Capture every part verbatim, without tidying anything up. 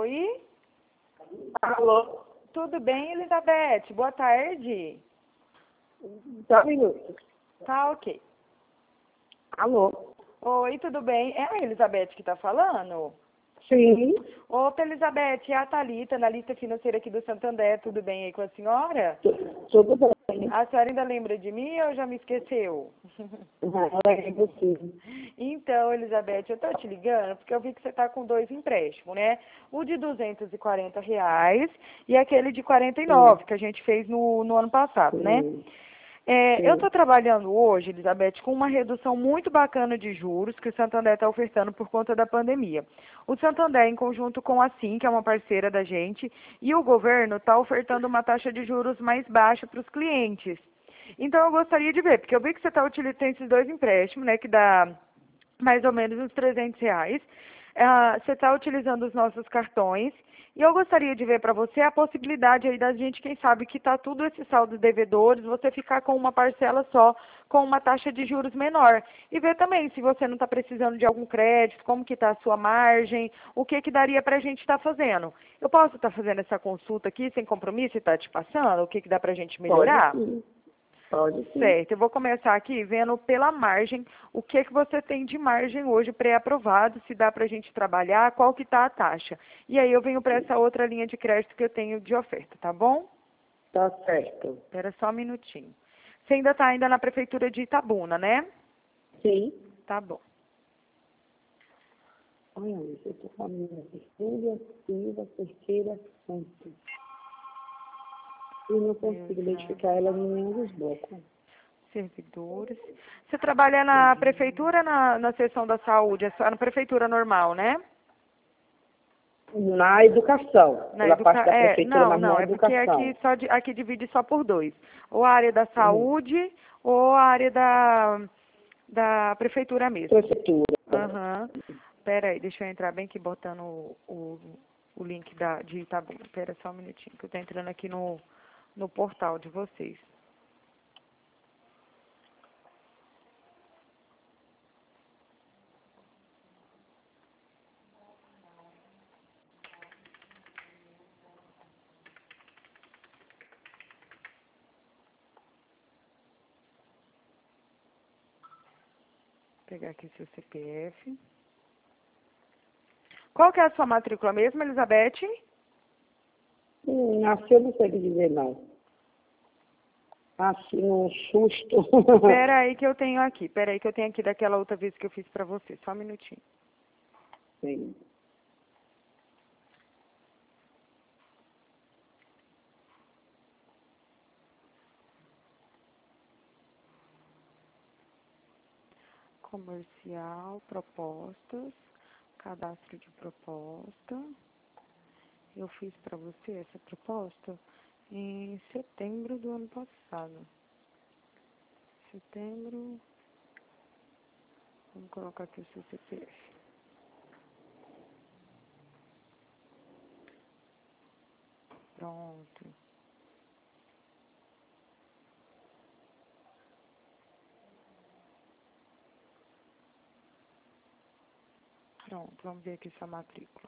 Oi? Alô? Tudo bem, Elizabeth? Boa tarde. Só um minuto. Tá ok. Alô? Oi, tudo bem? É a Elizabeth que tá falando? Sim. Opa, Elizabeth, é a Thalita, analista financeira aqui do Santander. Tudo bem aí com a senhora? Tu- Tudo bem. A senhora ainda lembra de mim ou já me esqueceu? Não, lembro sim. Então, Elizabeth, eu tô te ligando porque eu vi que você tá com dois empréstimos, né? O de duzentos e quarenta reais e aquele de quarenta e nove, Sim. que a gente fez no, no ano passado, né? Sim. É, eu Sim. estou trabalhando hoje, Elizabeth, com uma redução muito bacana de juros que o Santander está ofertando por conta da pandemia. O Santander, em conjunto com a Sim, que é uma parceira da gente, e o governo está ofertando uma taxa de juros mais baixa para os clientes. Então, eu gostaria de ver, porque eu vi que você está utilizando esses dois empréstimos, né, que dá mais ou menos uns trezentos reais. Ah, você está utilizando os nossos cartões. E eu gostaria de ver para você a possibilidade aí da gente, quem sabe, quitar tudo esses saldos devedores, você ficar com uma parcela só, com uma taxa de juros menor. E ver também se você não está precisando de algum crédito, como que está a sua margem, o que que daria para a gente estar fazendo. Eu posso estar fazendo essa consulta aqui sem compromisso e estar te passando o que que dá para a gente Pode melhorar? sim. Pode sim. Certo, eu vou começar aqui vendo pela margem, o que que você tem de margem hoje pré-aprovado, se dá para a gente trabalhar, qual que está a taxa. E aí eu venho para essa outra linha de crédito que eu tenho de oferta, tá bom? Tá certo. Espera só um minutinho. Você ainda está ainda na prefeitura de Itabuna, né? Sim. Tá bom. Olha, eu tô com a minha Júlia Silva Cerqueira Santos. E não consigo Exato. identificar ela em nenhum dos blocos. Servidores. Você trabalha na prefeitura ou na, na seção da saúde? É só na prefeitura normal, né? Na educação. Na Pela educa... parte da É, prefeitura, não, mas não, na é porque aqui, educação. só di- aqui divide só por dois. Ou a área da Uhum. saúde ou a área da, da prefeitura mesmo. Prefeitura. Aham. Pera aí, deixa eu entrar bem aqui botando o, o, o link da, de Itabuna. Pera só um minutinho, que eu tô entrando aqui no, no portal de vocês. Vou pegar aqui seu C P F. Qual que é a sua matrícula mesmo, Elizabeth? Hum, nasci, eu não sei o que dizer, não. Nasci num susto. Pera aí que eu tenho aqui. Pera aí que eu tenho aqui daquela outra vez que eu fiz pra você. Só um minutinho. Sim. Comercial, propostas, cadastro de proposta. Eu fiz pra você essa proposta em setembro do ano passado. Setembro. Vamos colocar aqui o seu C P F. Pronto. Pronto, vamos ver aqui sua matrícula.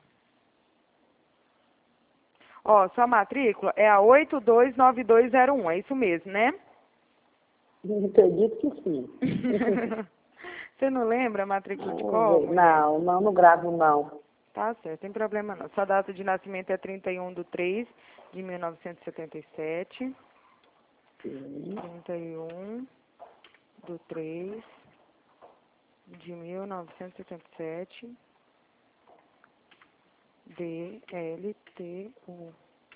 Ó, sua matrícula é a oito dois nove dois zero um, é isso mesmo, né? Acredito que sim. Você não lembra a matrícula de Vamos qual, ver. mulher? Não, não, não gravo, não. Tá certo, tem problema não. Sua data de nascimento é trinta e um de três de mil novecentos e setenta e sete. Sim. trinta e um de três de mil novecentos e setenta e sete. D L T U.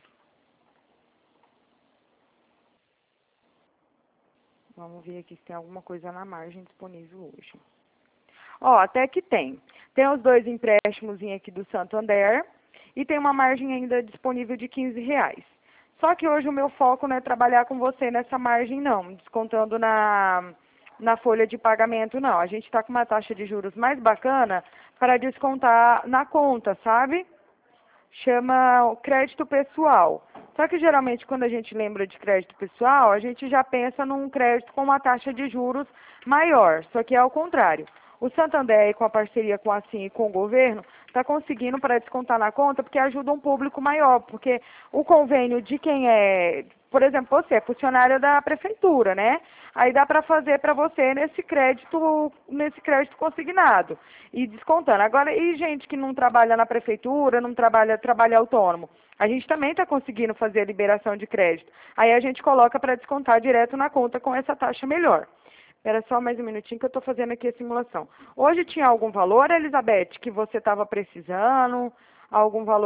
Vamos ver aqui se tem alguma coisa na margem disponível hoje. Ó, até que tem. Tem os dois empréstimos aqui do Santander e tem uma margem ainda disponível de quinze reais. Só que hoje o meu foco não é trabalhar com você nessa margem, não, descontando na, na folha de pagamento, não. A gente está com uma taxa de juros mais bacana para descontar na conta, sabe? Chama crédito pessoal. Só que geralmente quando a gente lembra de crédito pessoal, a gente já pensa num crédito com uma taxa de juros maior. Só que é ao contrário. O Santander, com a parceria com a Sim e com o governo, está conseguindo para descontar na conta, porque ajuda um público maior, porque o convênio de quem é, por exemplo, você é funcionário da prefeitura, né? Aí dá para fazer para você nesse crédito, nesse crédito consignado e descontando. Agora, e gente que não trabalha na prefeitura, não trabalha, trabalha autônomo? A gente também está conseguindo fazer a liberação de crédito. Aí a gente coloca para descontar direto na conta com essa taxa melhor. Espera só mais um minutinho que eu estou fazendo aqui a simulação. Hoje tinha algum valor, Elizabeth, que você estava precisando? Algum valor